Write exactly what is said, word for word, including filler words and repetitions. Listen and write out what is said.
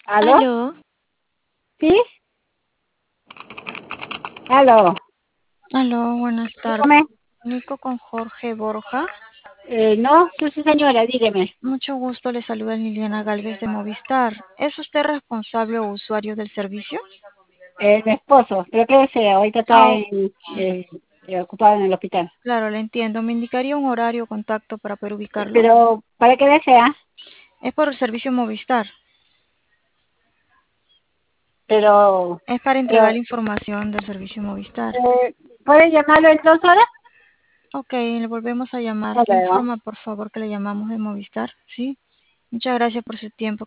¿Aló? Aló, ¿Sí? ¿Aló? aló, buenas tardes. Dígame. Comunico con Jorge Borja. Eh, no, sí, sí, señora, dígame. Mucho gusto, le saluda Liliana Galvez de Movistar. ¿Es usted responsable o usuario del servicio? Eh, mi esposo, pero qué desea, ahorita está Ah, ok. en, eh, eh, ocupado en el hospital. Claro, le entiendo. ¿Me indicaría un horario o contacto para poder Eh, ubicarlo? Pero, ¿para qué desea? Es por el servicio Movistar. Pero, Es para pero entregar la información del servicio Movistar. eh, ¿puede llamarlo en dos horas? Ok, le volvemos a llamar. Hasta Le luego. informa, por favor, que le llamamos de Movistar. Sí. Muchas gracias por su tiempo.